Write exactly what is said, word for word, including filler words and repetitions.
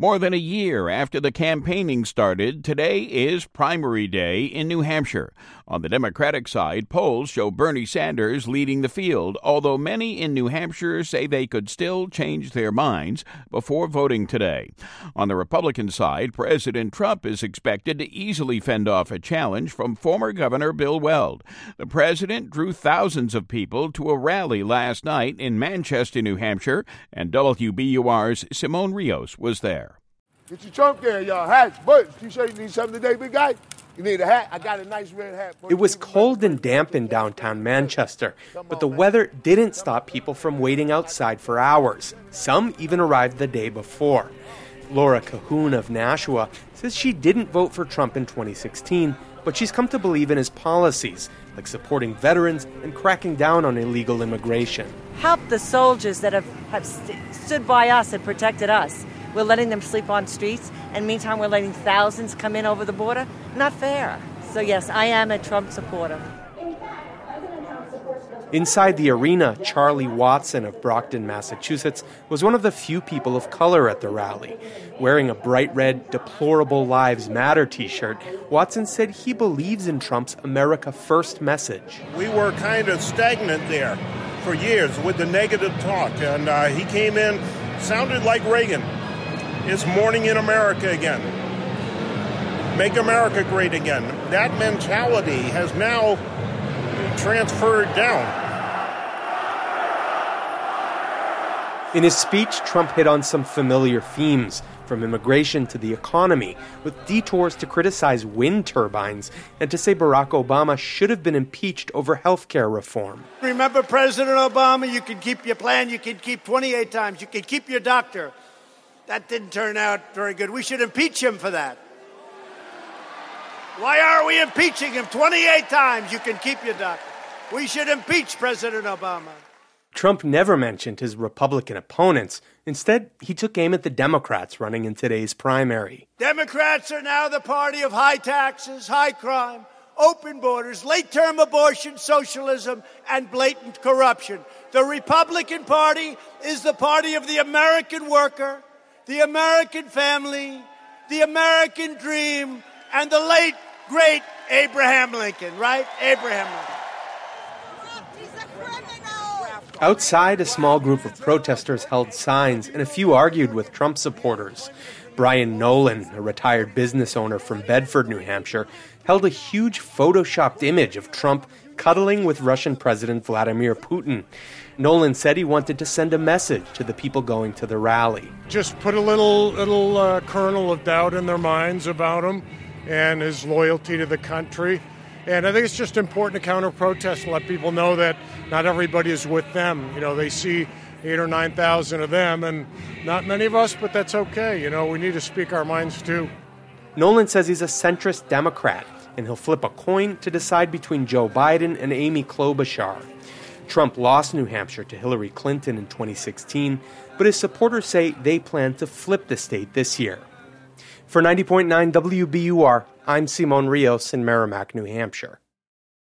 More than a year after the campaigning started, today is primary day in New Hampshire. On the Democratic side, polls show Bernie Sanders leading the field, although many in New Hampshire say they could still change their minds before voting today. On the Republican side, President Trump is expected to easily fend off a challenge from former Governor Bill Weld. The president drew thousands of people to a rally last night in Manchester, New Hampshire, and W B U R's Simone Rios was there. Get your Trump there, y'all. Hats, but you sure you need something today, big guy? You need a hat? I got a nice red hat. It was cold and damp in downtown Manchester, but the weather didn't stop people from waiting outside for hours. Some even arrived the day before. Laura Cahoon of Nashua says she didn't vote for Trump in twenty sixteen, but she's come to believe in his policies, like supporting veterans and cracking down on illegal immigration. Help the soldiers that have, have st- stood by us and protected us. We're letting them sleep on streets, and meantime we're letting thousands come in over the border. Not fair. So yes, I am a Trump supporter. Inside the arena, Charlie Watson of Brockton, Massachusetts, was one of the few people of color at the rally. Wearing a bright red Deplorable Lives Matter t-shirt, Watson said he believes in Trump's America First message. We were kind of stagnant there for years with the negative talk, and uh, he came in, sounded like Reagan. It's morning in America again. Make America great again. That mentality has now transferred down. In his speech, Trump hit on some familiar themes, from immigration to the economy, with detours to criticize wind turbines and to say Barack Obama should have been impeached over health care reform. Remember President Obama? You can keep your plan, you can keep twenty-eight times, you can keep your doctor. That didn't turn out very good. We should impeach him for that. Why are we impeaching him twenty-eight times? You can keep your doctor. We should impeach President Obama. Trump never mentioned his Republican opponents. Instead, he took aim at the Democrats running in today's primary. Democrats are now the party of high taxes, high crime, open borders, late-term abortion, socialism, and blatant corruption. The Republican Party is the party of the American worker, the American family, the American dream, and the late, great Abraham Lincoln, right? Abraham Lincoln. Outside, a small group of protesters held signs, and a few argued with Trump supporters. Brian Nolan, a retired business owner from Bedford, New Hampshire, held a huge photoshopped image of Trump cuddling with Russian President Vladimir Putin. Nolan said he wanted to send a message to the people going to the rally. Just put a little, little uh, kernel of doubt in their minds about him and his loyalty to the country. And I think it's just important to counter-protest and let people know that not everybody is with them. You know, they see eight or nine thousand of them, and not many of us, but that's okay. You know, we need to speak our minds, too. Nolan says he's a centrist Democrat, and he'll flip a coin to decide between Joe Biden and Amy Klobuchar. Trump lost New Hampshire to Hillary Clinton in twenty sixteen, but his supporters say they plan to flip the state this year. For ninety point nine W B U R, I'm Simone Rios in Merrimack, New Hampshire.